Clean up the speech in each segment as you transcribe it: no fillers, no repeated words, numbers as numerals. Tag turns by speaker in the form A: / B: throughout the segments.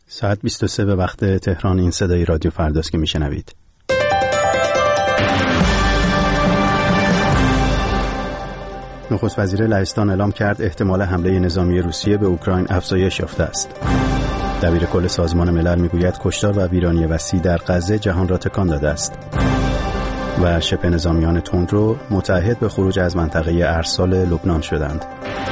A: ساعت 23 به وقت تهران. این صدای رادیو فرداست که میشنوید. نخست وزیر لهستان اعلام کرد احتمال حمله نظامی روسیه به اوکراین افزایش یافته است. دبیر کل سازمان ملل میگوید کشتار و ویرانی وسیع در غزه جهان را تکان داده است. و شبه نظامیان تندرو متعهد به خروج از منطقه ارسال لبنان شدند.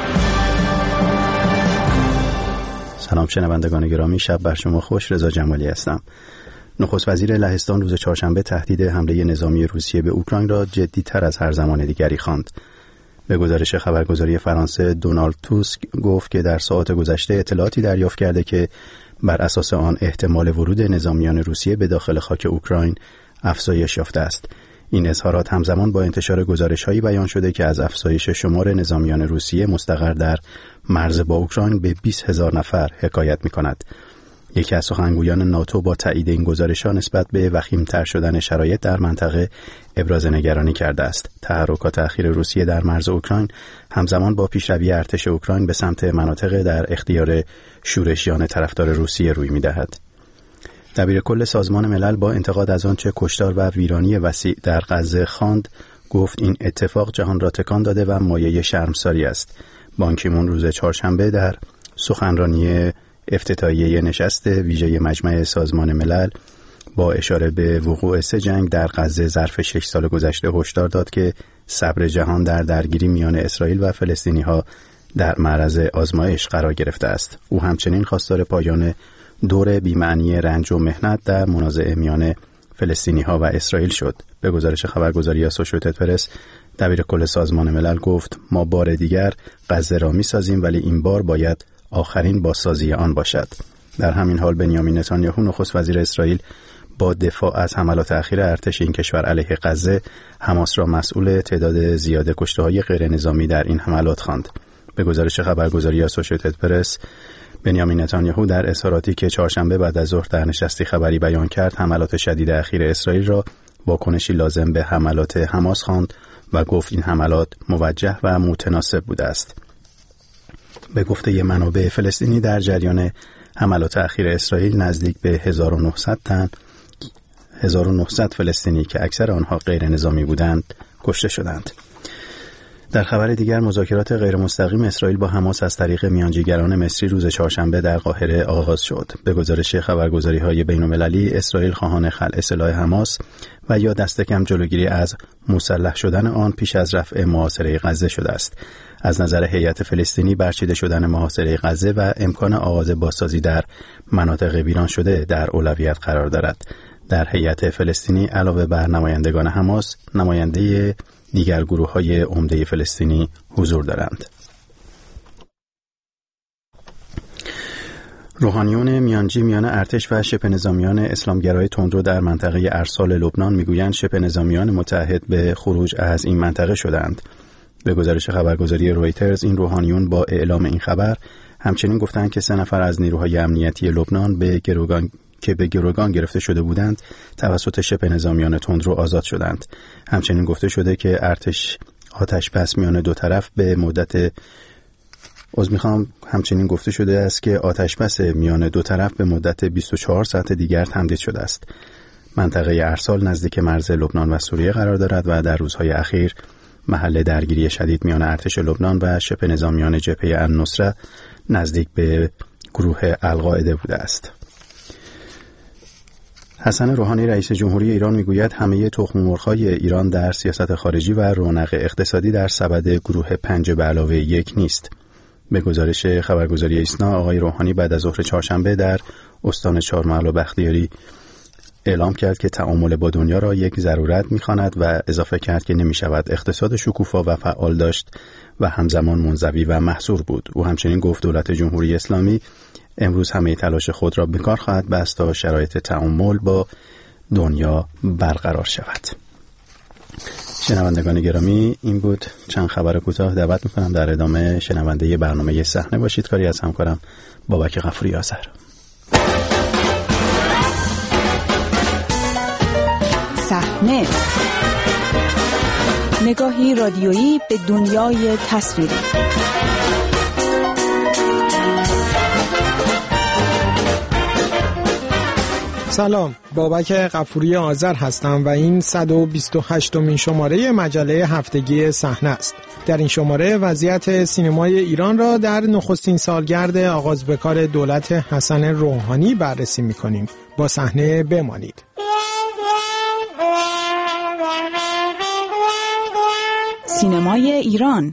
A: سلام شنوندگان گرامی، شب بر شما خوش. رضا جمالی هستم. نخست وزیر لهستان روز چهارشنبه تهدید حمله نظامی روسیه به اوکراین را جدی‌تر از هر زمان دیگری خواند. به گزارش خبرگزاری فرانسه، دونالد توسک گفت که در ساعات گذشته اطلاعاتی دریافت کرده که بر اساس آن احتمال ورود نظامیان روسیه به داخل خاک اوکراین افزایش یافته است. این اظهارات همزمان با انتشار گزارش‌هایی بیان شده که از افزایش شمار نظامیان روسیه مستقر در مرز با اوکراین به 20,000 نفر حکایت می‌کند. یکی از سخنگویان ناتو با تایید این گزارش‌ها نسبت به وخیم‌تر شدن شرایط در منطقه ابراز نگرانی کرده است. تحرکات اخیر روسیه در مرز اوکراین همزمان با پیشروی ارتش اوکراین به سمت مناطق در اختیار شورشیان طرفدار روسیه روی می‌دهد. دبیر کل سازمان ملل با انتقاد از آنچه کشتار و ویرانی وسیع در غزه خواند، گفت این اتفاق جهان را تکان داده و مایه شرمساری است. بان کی مون روز چهارشنبه در سخنرانی افتتاحیه نشست ویژه مجمع سازمان ملل با اشاره به وقوع 3 جنگ در غزه ظرف 6 سال گذشته هشدار داد که صبر جهان در درگیری میان اسرائیل و فلسطینی‌ها در معرض آزمایش قرار گرفته است. او همچنین خواستار پایان دور بی‌معنی رنج و محنت در منازعه میان فلسطینی‌ها و اسرائیل شد. به گزارش خبرگزاری آسوشییتد پرس، دبیر کل سازمان ملل گفت ما بار دیگر غزه را می‌سازیم، ولی این بار باید آخرین بازسازی آن باشد. در همین حال بنیامین نتانیاهو نخست وزیر اسرائیل با دفاع از حملات اخیر ارتش این کشور علیه غزه حماس را مسئول تعداد زیاد کشته‌های غیر نظامی در این حملات خواند. به گزارش خبرگزاری آسوشییتد پرس، بنیامین نتانیاهو در اظهاراتی که چهارشنبه بعد از ظهر در نشستی خبری بیان کرد، حملات شدید اخیر اسرائیل را واکنشی لازم به حملات حماس خواند و گفت این حملات موجه و متناسب بوده است. به گفته منابع فلسطینی در جریان حملات اخیر اسرائیل نزدیک به 1900 فلسطینی که اکثر آنها غیر نظامی بودند کشته شدند. در خبر دیگر، مذاکرات غیر مستقیم اسرائیل با حماس از طریق میانجیگران مصری روز چهارشنبه در قاهره آغاز شد. به گزارش خبرگزاری‌های بین‌المللی، اسرائیل خواهان خلع سلاح حماس و یا دست کم جلوگیری از مسلح شدن آن پیش از رفع محاصره غزه شده است. از نظر هیئت فلسطینی، برچیده شدن محاصره غزه و امکان آغاز بازسازی در مناطق ویران شده در اولویت قرار دارد. در هیئت فلسطینی علاوه بر نمایندگان حماس، نماینده دیگر گروه‌های عمده فلسطینی حضور دارند. روحانیون میانجی میان ارتش و شبه نظامیان اسلامگرای تندرو در منطقه ارسال لبنان میگویند شبه نظامیان متعهد به خروج از این منطقه شدند. به گزارش خبرگزاری رویترز، این روحانیون با اعلام این خبر همچنین گفتند که 3 نفر از نیروهای امنیتی لبنان به گروگان گرفته شده بودند توسط شبه نظامیان تندرو آزاد شدند. همچنین گفته شده که آتش‌بس میان دو طرف به مدت همچنین گفته شده است که آتش‌بس میان دو طرف به مدت 24 ساعت دیگر تمدید شده است. منطقه ارسال نزدیک مرز لبنان و سوریه قرار دارد و در روزهای اخیر محل درگیری شدید میان ارتش لبنان و شبه نظامیان جبهه النصره نزدیک به گروه القاعده بوده است. حسن روحانی رئیس جمهوری ایران میگوید همه تخم مرغ‌های ایران در سیاست خارجی و رونق اقتصادی در سبد گروه 5+1 نیست. به گزارش خبرگزاری ایسنا، آقای روحانی بعد از ظهر چهارشنبه در استان چهارمحل و بختیاری اعلام کرد که تعامل با دنیا را یک ضرورت می‌خواند و اضافه کرد که نمی‌شود اقتصاد شکوفا و فعال داشت و همزمان منزوی و محصور بود. او همچنین گفت دولت جمهوری اسلامی امروز همه تلاش خود را به کار خواهد بست تا شرایط تعامل با دنیا برقرار شود. شنوندگان گرامی، این بود چند خبر کوتاه. دعوت می‌کنم در ادامه شنونده برنامه صحنه باشید. کاری از همکارم بابک غفوری آذر.
B: صحنه، نگاهی رادیویی به دنیای تصویری.
C: سلام، بابک غفوری آذر هستم و این 128مین شماره مجله هفتگی صحنه است. در این شماره وضعیت سینمای ایران را در نخستین سالگرد آغاز به کار دولت حسن روحانی بررسی می‌کنیم. با صحنه بمانید.
B: سینمای ایران.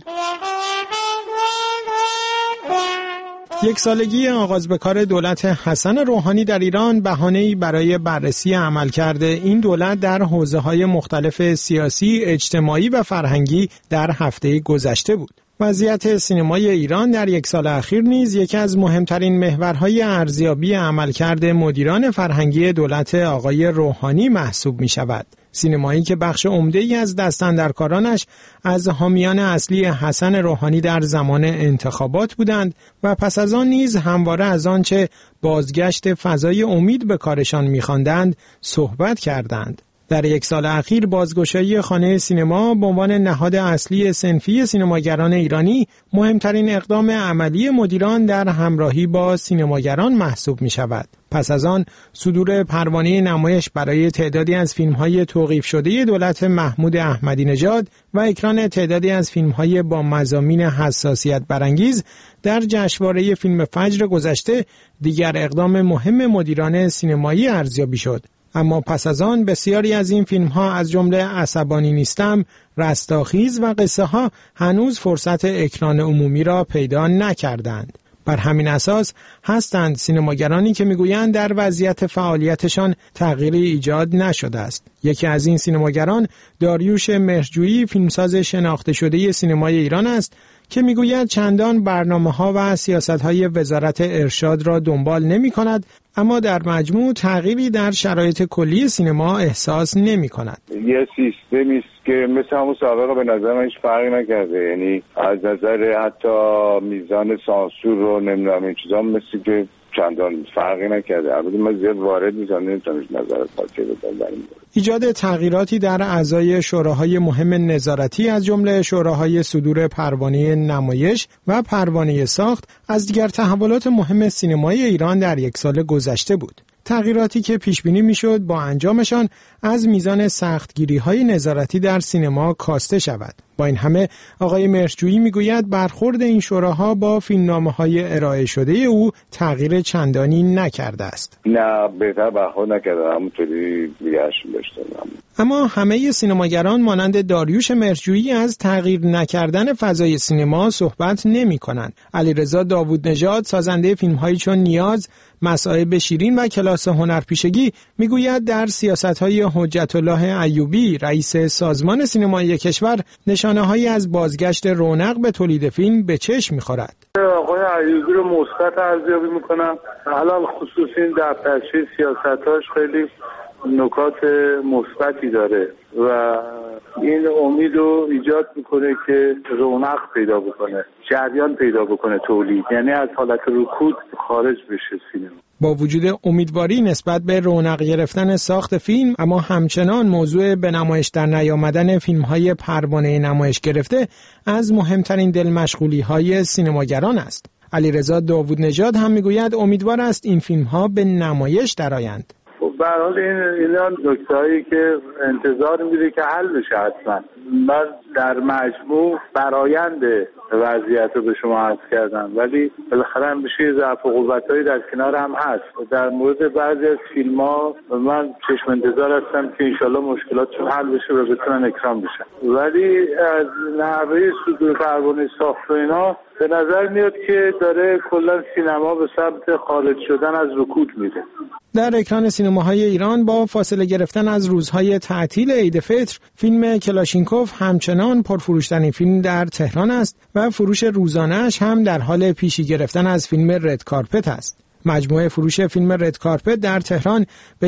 C: یک سالگی آغاز به کار دولت حسن روحانی در ایران بهانه‌ای برای بررسی عملکرد این دولت در حوزه‌های مختلف سیاسی، اجتماعی و فرهنگی در هفته گذشته بود. وضعیت سینمای ایران در یک سال اخیر نیز یکی از مهمترین محورهای ارزیابی عملکرد مدیران فرهنگی دولت آقای روحانی محسوب می شود. سینمایی که بخش عمده‌ای از دستاندرکارانش از حامیان اصلی حسن روحانی در زمان انتخابات بودند و پس از آن نیز همواره از آنچه بازگشت فضای امید به کارشان می‌خواندند صحبت کردند. در یک سال اخیر بازگشایی خانه سینما به عنوان نهاد اصلی صنفی سینماگران ایرانی مهمترین اقدام عملی مدیران در همراهی با سینماگران محسوب می شود. پس از آن صدور پروانه نمایش برای تعدادی از فیلم‌های توقیف شده دولت محمود احمدی نژاد و اکران تعدادی از فیلم‌های با مضامین حساسیت برانگیز در جشنواره فیلم فجر گذشته دیگر اقدام مهم مدیران سینمایی ارزیابی شد. اما پس از آن بسیاری از این فیلم‌ها از جمله عصبانی نیستم، رستاخیز و قصه ها هنوز فرصت اکران عمومی را پیدا نکردند. بر همین اساس هستند سینماگرانی که میگویند در وضعیت فعالیتشان تغییری ایجاد نشده است. یکی از این سینماگران داریوش مهرجویی، فیلمساز شناخته شده سینمای ایران است که میگوید چندان برنامه‌ها و سیاست‌های وزارت ارشاد را دنبال نمی‌کند، اما در مجموع تغییری در شرایط کلی سینما احساس نمی‌کند.
D: یه سیستمی است که مثل همون سابقه به نظر من هیچ فرقی نکرده، یعنی از نظر حتی میزان سانسور رو نمیدونم این چیزا مثل که چندان فرقی نکرده. البته من زیاد وارد نیستم، نمیتونم نظر خاصی بدم در این مورد.
C: ایجاد تغییراتی در اعضای شوراهای مهم نظارتی از جمله شوراهای صدور پروانه نمایش و پروانه ساخت از دیگر تحولات مهم سینمای ایران در یک سال گذشته بود. تغییراتی که پیش بینی میشد با انجامشان از میزان سختگیری‌های نظارتی در سینما کاسته شود. با این همه آقای مهرجویی میگوید برخورد این شوراها با فیلمنامه‌های ارائه شده او تغییر چندانی نکرده است.
D: نه، بهتر برخورد نکرده، همونطوری دیگه‌اش داشتن.
C: اما همه سینماگران مانند داریوش مهرجویی از تغییر نکردن فضای سینما صحبت نمی‌کنند. علیرضا داوودنژاد، سازنده فیلم‌هایی چون نیاز، مصائب شیرین و کلاس هنرپیشگی، میگوید در سیاست‌های حجت الله ایوبی، رئیس سازمان سینمایی کشور، نشانه‌هایی از بازگشت رونق به تولید فیلم به چشم می‌خورد.
E: آقای ایوبی رو مثبت ارزیابی می‌کنم. حالا خصوص این دفترچه سیاستاش خیلی نکات مثبتی داره و این امید رو ایجاد میکنه که رونق پیدا بکنه، جریان پیدا بکنه تولید، یعنی از حالت رکود خارج بشه سینما.
C: با وجود امیدواری نسبت به رونق گرفتن ساخت فیلم، اما همچنان موضوع به نمایش در نیامدن فیلم‌های پروانه نمایش گرفته از مهمترین دلمشغولی‌های سینماگران است. علیرضا داوودنژاد هم میگوید امیدوار است این فیلم‌ها به نمایش درآیند.
E: به هر حال اینا نکته‌هایی که انتظار میره که حل بشه حتما. من در مجموع برآیند وضعیت رو به شما عرض کردم، ولی بالاخره همیشه ضعف و قوت‌هایی در کنار هم هست. در مورد بعضی از فیلم‌ها من چشم انتظار هستم که انشالله مشکلاتشون حل بشه و بتونن اکرام بشن، ولی از نحوه صدور پروانه ساخت و اینا به نظر میاد که داره کلا سینما به سمت خارج شدن از رکود میره.
C: در اکران سینماهای ایران با فاصله گرفتن از روزهای تعطیل عید فطر، فیلم کلاشینکوف همچنان پرفروشترین فیلم در تهران است و فروش روزانه‌اش هم در حال پیشی گرفتن از فیلم رد کارپت است. مجموع فروش فیلم رد کارپت در تهران به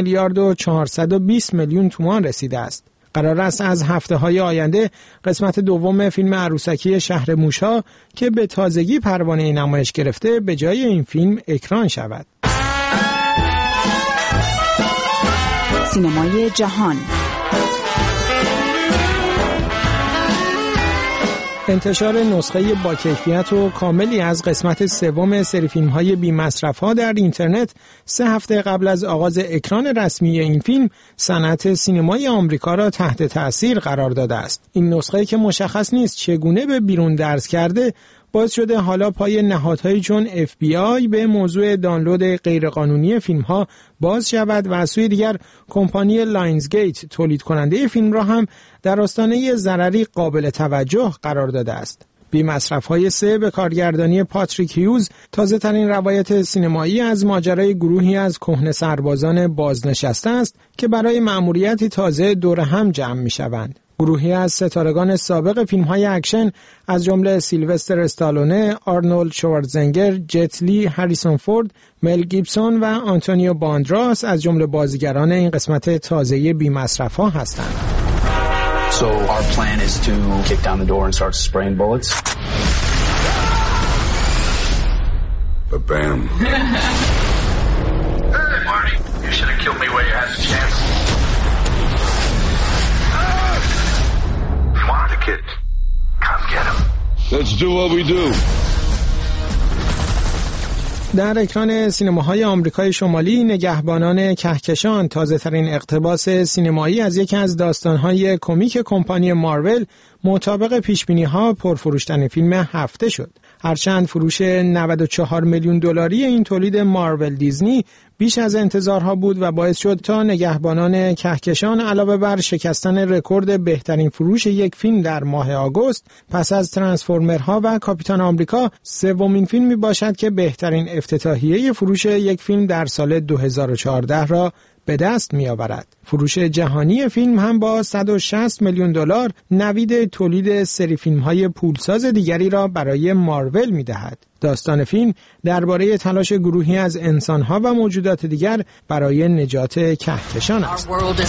C: 1,420,000,000 تومان رسیده است. قرار است از هفته‌های آینده قسمت دوم فیلم عروسکی شهر موش‌ها که به تازگی پروانه نمایش گرفته به جای این فیلم اکران شود.
B: سینمای جهان.
C: انتشار نسخه با کیفیت و کاملی از قسمت سوم سری فیلم‌های بی‌مصرف‌ها در اینترنت 3 هفته قبل از آغاز اکران رسمی این فیلم صنعت سینمای آمریکا را تحت تأثیر قرار داده است. این نسخه که مشخص نیست چگونه به بیرون درز کرده باعث شده حالا پای نهادهایی چون FBI به موضوع دانلود غیرقانونی فیلم‌ها باز شود و از سوی دیگر کمپانی لاینزگیت تولید کننده فیلم را هم در آستانه ضرری قابل توجه قرار داده است. بی‌مصرف‌های 3 به کارگردانی پاتریک هیوز تازه ترین روایت سینمایی از ماجرای گروهی از کهنه سربازان بازنشسته است که برای مأموریتی تازه دور هم جمع می‌شوند. گروهی از ستارگان سابق فیلم‌های اکشن از جمله سیلوستر استالونه، آرنولد شوارزنگر، جت لی، هریسون فورد، مل گیبسون و آنتونیو باندراس از جمله بازیگران این قسمت تازه بی‌مصرف‌ها هستند.
F: So our plan is to kick down the door and start spraying bullets.
G: Ba-bam.
H: Hey, Marty, you should have killed me while you had the chance. You wanted the kid. Come get him.
G: Let's do what we do.
C: در اکران سینماهای آمریکای شمالی نگهبانان کهکشان تازه‌ترین اقتباس سینمایی از یکی از داستان‌های کمیک کمپانی مارول مطابق پیشبینی‌ها پرفروش‌ترین فیلم هفته شد. هرچند فروش 94 میلیون دلاری این تولید مارول دیزنی بیش از انتظارها بود و باعث شد تا نگهبانان کهکشان علاوه بر شکستن رکورد بهترین فروش یک فیلم در ماه آگوست پس از ترانسفورمرها و کاپیتان آمریکا سومین فیلمی باشد که بهترین افتتاحیه فروش یک فیلم در سال 2014 را به دست می آورد. فروش جهانی فیلم هم با 160 میلیون دلار نوید تولید سری فیلم‌های پولساز دیگری را برای مارول می دهد. داستان فیلم درباره تلاش گروهی از انسان‌ها و موجودات دیگر برای نجات کهکشان است.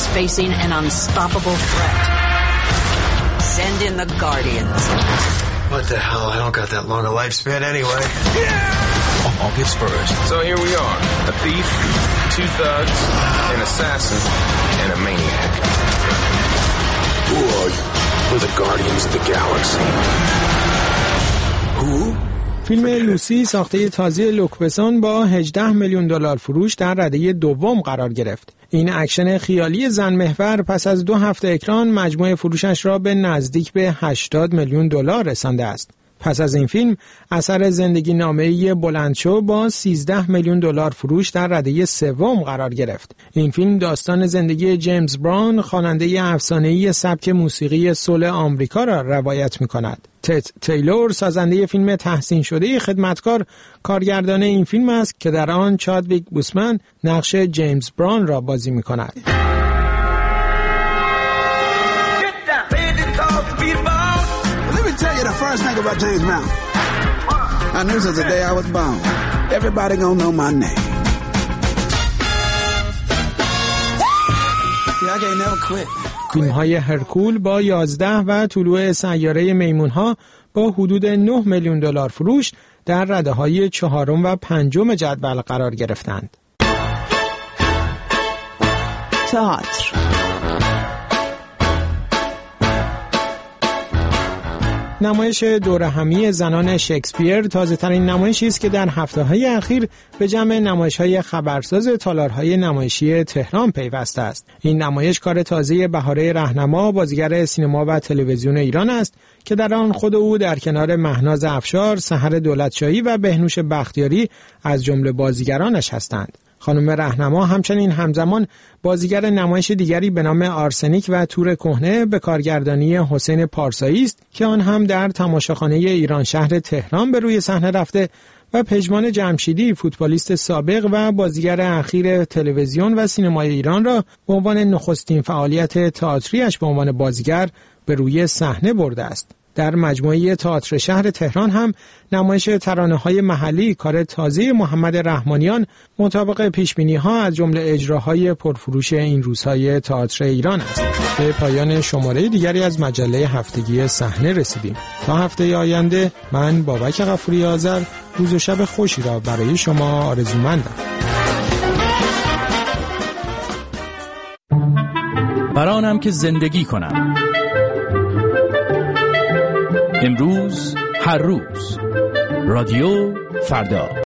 I: What the hell? I don't got that long a lifespan anyway.
H: August 1st. So here we are. A thief, 2 thugs, an assassin, and a maniac.
G: Who are you? We're the Guardians of the Galaxy. Who?
C: فیلم لوسی ساخته تازه لوک بسون با 18 میلیون دلار فروش در رده دوم قرار گرفت. این اکشن خیالی زن محور پس از 2 هفته اکران مجموع فروشش را به نزدیک به 80 میلیون دلار رسانده است. پس از این فیلم اثر زندگی نامه‌ای بلندشو با 13 میلیون دلار فروش در رده سوم قرار گرفت. این فیلم داستان زندگی جیمز براون خواننده افسانه‌ای سبک موسیقی سول آمریکا را روایت می‌کند. تد تیلور سازنده فیلم تحسین شده خدمتکار کارگردان این فیلم است که در آن چادویک بوسمن نقش جیمز براون را بازی می‌کند.
J: The first thing about James Brown, I knew since the day I was born. Everybody gonna know my name. Yeah, I can't never quit.
C: فیلم‌های هرکول با 11 و طلوع سیاره میمون‌ها با حدود 9 میلیون دلار فروش در رده‌های 4 و 5 جدول قرار گرفتند.
B: تئاتر
C: نمایش دورهمی زنان شکسپیر تازه‌ترین نمایشی است که در هفته‌های اخیر به جمع نمایش‌های خبرساز تالارهای نمایشی تهران پیوسته است. این نمایش کار تازه بهاره رهنما بازیگر سینما و تلویزیون ایران است که در آن خود او در کنار مهناز افشار، سحر دولتشاهی و بهنوش بختیاری از جمله بازیگرانش هستند. خانم رهنما همچنین همزمان بازیگر نمایش دیگری به نام آرسنیک و تور کهنه به کارگردانی حسین پارسایی است که آن هم در تماشاخانه ایران شهر تهران به روی صحنه رفته و پژمان جمشیدی فوتبالیست سابق و بازیگر اخیر تلویزیون و سینمای ایران را به عنوان نخستین فعالیت تئاتریش به عنوان بازیگر به روی صحنه برده است. در مجموعه تئاتر شهر تهران هم نمایش ترانه‌های محلی کار تازه محمد رحمانیان مطابق پیشبینی‌ها از جمله اجراهای پرفروش این روزهای تئاتر ایران است. به پایان شماره دیگری از مجله هفتگی صحنه رسیدیم. تا هفته آینده من بابک غفوری آذر روز و شب خوشی را برای شما آرزومندم.
K: برانم که زندگی کنم، امروز هر روز. رادیو فردا.